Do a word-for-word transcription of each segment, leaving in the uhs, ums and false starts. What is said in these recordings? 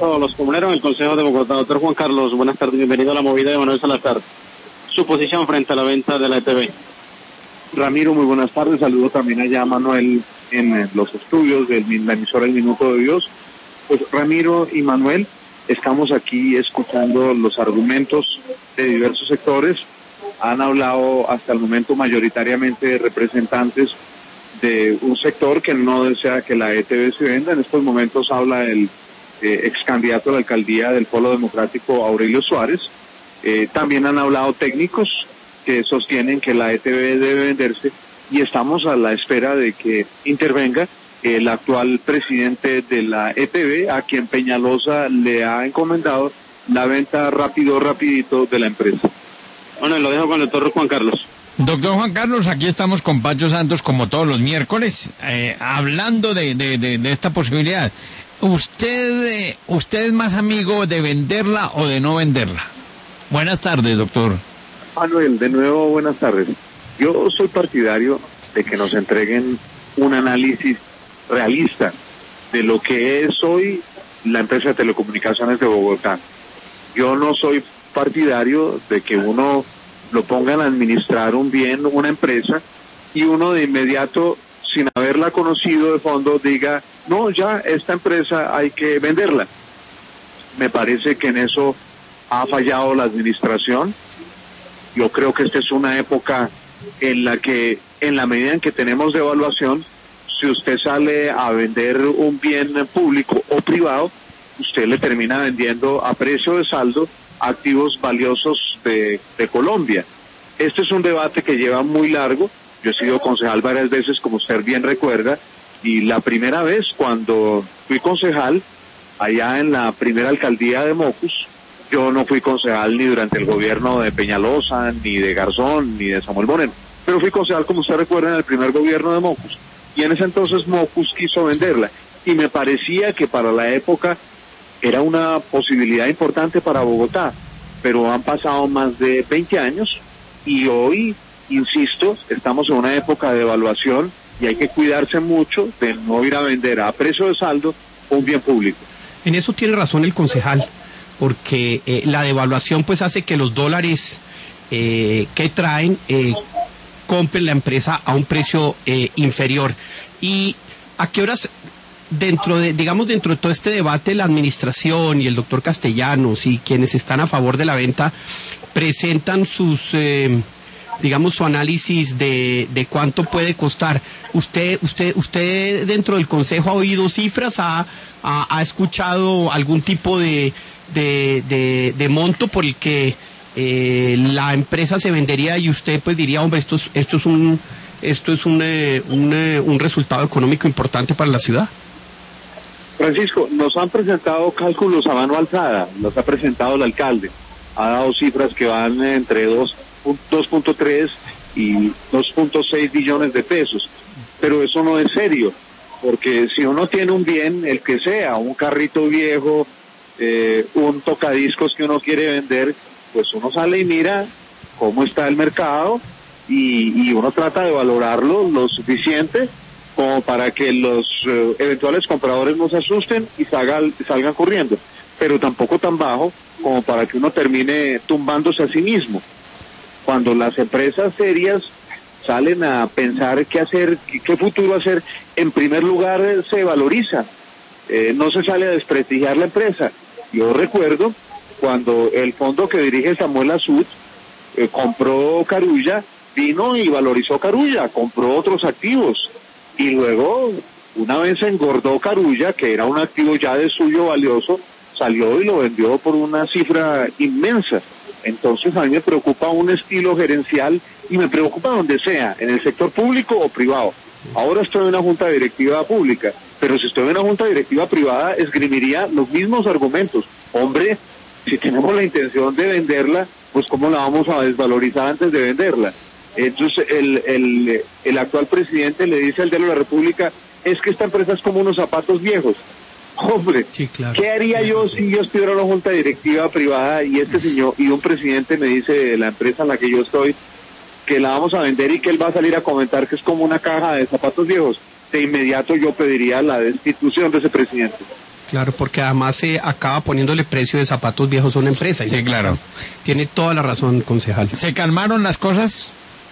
todos los comuneros en el Consejo de Bogotá. Doctor Juan Carlos, buenas tardes, bienvenido a la movida de Manuel Salazar. Su posición frente a la venta de la E T V. Ramiro, muy buenas tardes, saludo también allá a Manuel en los estudios de la emisora El Minuto de Dios. Pues Ramiro y Manuel, estamos aquí escuchando los argumentos de diversos sectores. Han hablado hasta el momento mayoritariamente representantes de un sector que no desea que la E T V se venda. En estos momentos habla el eh, ex candidato a la alcaldía del Polo Democrático, Aurelio Suárez. Eh, también han hablado técnicos que sostienen que la E T V debe venderse, y estamos a la espera de que intervenga el actual presidente de la E T V, a quien Peñalosa le ha encomendado la venta rápido, rapidito de la empresa. Bueno, lo dejo con el doctor Juan Carlos. Doctor Juan Carlos, aquí estamos con Pacho Santos como todos los miércoles, eh, hablando de, de, de, de esta posibilidad. ¿Usted, eh, ¿Usted es más amigo de venderla o de no venderla? Buenas tardes, doctor. Manuel, de nuevo, buenas tardes. Yo soy partidario de que nos entreguen un análisis realista de lo que es hoy la empresa de telecomunicaciones de Bogotá. Yo no soy partidario de que uno lo pongan a administrar un bien, una empresa, y uno de inmediato, sin haberla conocido de fondo, diga, no, ya esta empresa hay que venderla. Me parece que en eso ha fallado la administración. Yo creo que esta es una época en la que, en la medida en que tenemos devaluación, si usted sale a vender un bien público o privado, usted le termina vendiendo a precio de saldo activos valiosos de, de Colombia. Este es un debate que lleva muy largo. Yo he sido concejal varias veces, como usted bien recuerda, y la primera vez cuando fui concejal, allá en la primera alcaldía de Mocus, yo no fui concejal ni durante el gobierno de Peñalosa, ni de Garzón, ni de Samuel Moreno, pero fui concejal, como usted recuerda, en el primer gobierno de Mocus, y en ese entonces Mocus quiso venderla, y me parecía que para la época era una posibilidad importante para Bogotá, pero han pasado más de veinte años, y hoy, insisto, estamos en una época de evaluación, y hay que cuidarse mucho de no ir a vender a precio de saldo un bien público. En eso tiene razón el concejal, porque eh, la devaluación pues hace que los dólares eh, que traen eh, compren la empresa a un precio eh, inferior. ¿Y a qué horas, dentro de, digamos, dentro de todo este debate, la administración y el doctor Castellanos y quienes están a favor de la venta presentan sus, eh, digamos, su análisis de, de cuánto puede costar? ¿Usted, usted, usted dentro del consejo ha oído cifras, ha, ha, ha escuchado algún tipo de De, de, de monto por el que eh, la empresa se vendería, y usted pues diría, hombre, esto es, esto es un esto es un, eh, un, eh, un resultado económico importante para la ciudad? Francisco, nos han presentado cálculos a mano alzada, los ha presentado el alcalde, ha dado cifras que van entre dos punto tres y dos punto seis billones de pesos, pero eso no es serio, porque si uno tiene un bien, el que sea, un carrito viejo, Eh, un tocadiscos que uno quiere vender, pues uno sale y mira cómo está el mercado y, y uno trata de valorarlo lo suficiente como para que los eh, eventuales compradores no se asusten y salgan, salgan corriendo, pero tampoco tan bajo como para que uno termine tumbándose a sí mismo. Cuando las empresas serias salen a pensar qué hacer, qué, qué futuro hacer, en primer lugar eh, se valoriza. Eh, no se sale a desprestigiar la empresa. Yo recuerdo cuando el fondo que dirige Samuel Azud eh, compró Carulla, vino y valorizó Carulla, compró otros activos, y luego, una vez engordó Carulla, que era un activo ya de suyo valioso, salió y lo vendió por una cifra inmensa. Entonces a mí me preocupa un estilo gerencial, y me preocupa donde sea, en el sector público o privado. Ahora estoy en una junta directiva pública, pero si estoy en una junta directiva privada, esgrimiría los mismos argumentos. Hombre, si tenemos la intención de venderla, pues ¿cómo la vamos a desvalorizar antes de venderla? Entonces el, el, el actual presidente le dice al de la República, es que esta empresa es como unos zapatos viejos. Hombre, sí, claro. ¿Qué haría yo si yo estuviera en una junta directiva privada y este señor y un presidente me dice de la empresa en la que yo estoy que la vamos a vender y que él va a salir a comentar que es como una caja de zapatos viejos? De inmediato yo pediría la destitución de ese presidente. Claro, porque además se acaba poniéndole precio de zapatos viejos a una empresa. Sí, claro. Tiene toda la razón, concejal. ¿Se calmaron las cosas?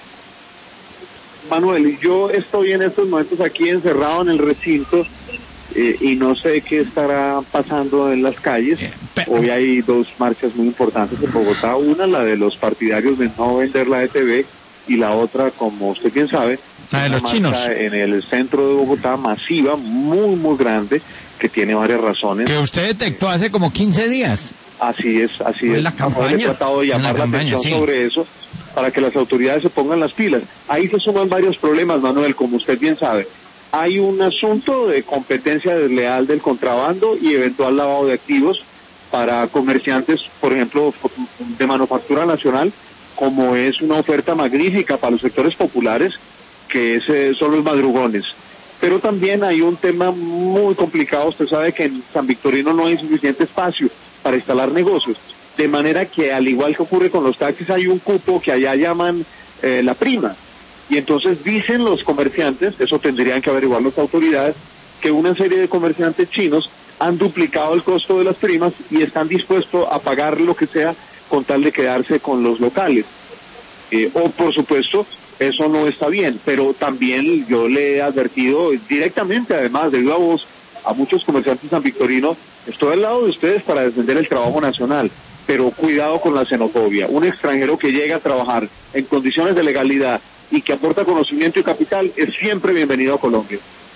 Manuel, yo estoy en estos momentos aquí encerrado en el recinto eh, y no sé qué estará pasando en las calles. Eh, pe- Hoy hay dos marchas muy importantes en Bogotá, una la de los partidarios de no vender la E T V y la otra, como usted bien sabe, La de una los marcha chinos. en el centro de Bogotá, masiva, muy, muy grande, que tiene varias razones. Que usted detectó hace como quince días. Así es, así En es. la Manuel, campaña. He tratado de En la llamar la, campaña, atención sí. sobre eso para que las autoridades se pongan las pilas. Ahí se suman varios problemas, Manuel, como usted bien sabe. Hay un asunto de competencia desleal del contrabando y eventual lavado de activos para comerciantes, por ejemplo, de manufactura nacional, como es una oferta magnífica para los sectores populares, que es, eh, son los madrugones. Pero también hay un tema muy complicado. Usted sabe que en San Victorino no hay suficiente espacio para instalar negocios, de manera que, al igual que ocurre con los taxis, hay un cupo que allá llaman eh, la prima, y entonces dicen los comerciantes, eso tendrían que averiguar las autoridades, que una serie de comerciantes chinos han duplicado el costo de las primas y están dispuestos a pagar lo que sea con tal de quedarse con los locales. Eh, o, por supuesto, eso no está bien, pero también yo le he advertido directamente, además, de viva voz, a muchos comerciantes san victorinos, estoy al lado de ustedes para defender el trabajo nacional, pero cuidado con la xenofobia. Un extranjero que llega a trabajar en condiciones de legalidad y que aporta conocimiento y capital es siempre bienvenido a Colombia.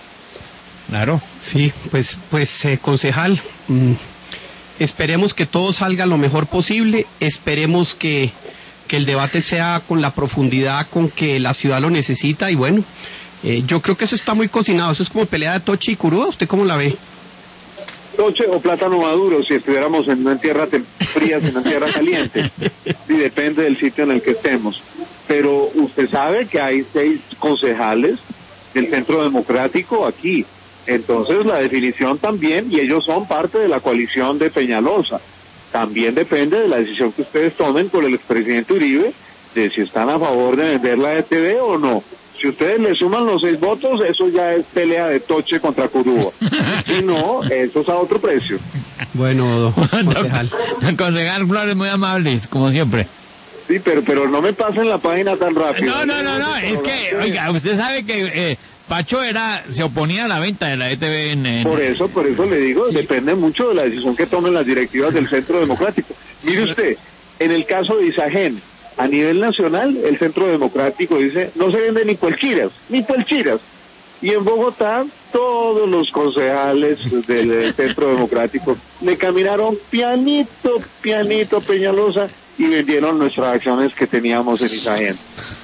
Claro. Sí, pues, pues eh, concejal, mmm, esperemos que todo salga lo mejor posible, esperemos que, que el debate sea con la profundidad con que la ciudad lo necesita y bueno, eh, yo creo que eso está muy cocinado, eso es como pelea de Toche y Curúa, ¿usted cómo la ve? Toche o plátano maduro, si estuviéramos en una tierra fría, en una tierra caliente, y depende del sitio en el que estemos. Pero usted sabe que hay seis concejales del Centro Democrático aquí, entonces la definición también, y ellos son parte de la coalición de Peñalosa, también depende de la decisión que ustedes tomen con el expresidente Uribe, de si están a favor de vender la E T V o no. Si ustedes le suman los seis votos, eso ya es pelea de Toche contra Curúa. Si no, eso es a otro precio. Bueno, concejal. Concejal Flores, muy amables, como siempre. Sí, pero pero no me pasen la página tan rápido. No, no, no, no, es que, oiga, usted sabe que eh, Pacho era, se oponía a la venta de la E T V en... en... Por eso, por eso le digo, depende mucho de la decisión que tomen las directivas del Centro Democrático. Mire usted, en el caso de Isagen, a nivel nacional, el Centro Democrático dice, no se vende ni cualquiera, ni cualquiera. Y en Bogotá, todos los concejales del Centro Democrático le caminaron pianito, pianito, Peñalosa, y vendieron nuestras acciones que teníamos en Isagen.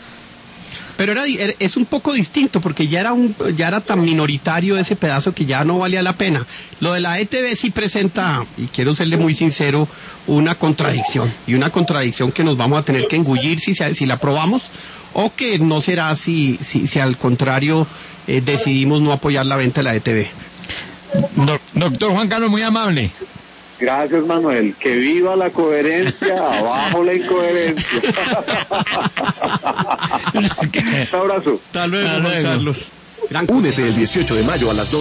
Pero era, es un poco distinto porque ya era un ya era tan minoritario ese pedazo que ya no valía la pena. Lo de la E T V sí presenta, y quiero serle muy sincero, una contradicción. Y una contradicción que nos vamos a tener que engullir si, si la aprobamos, o que no será si, si, si al contrario eh, decidimos no apoyar la venta de la E T V. Do- doctor Juan Carlos, muy amable. Gracias, Manuel. Que viva la coherencia, abajo la incoherencia. Un abrazo. Hasta luego, Hasta Juan luego. Carlos. Gran Únete el dieciocho de mayo a las dos.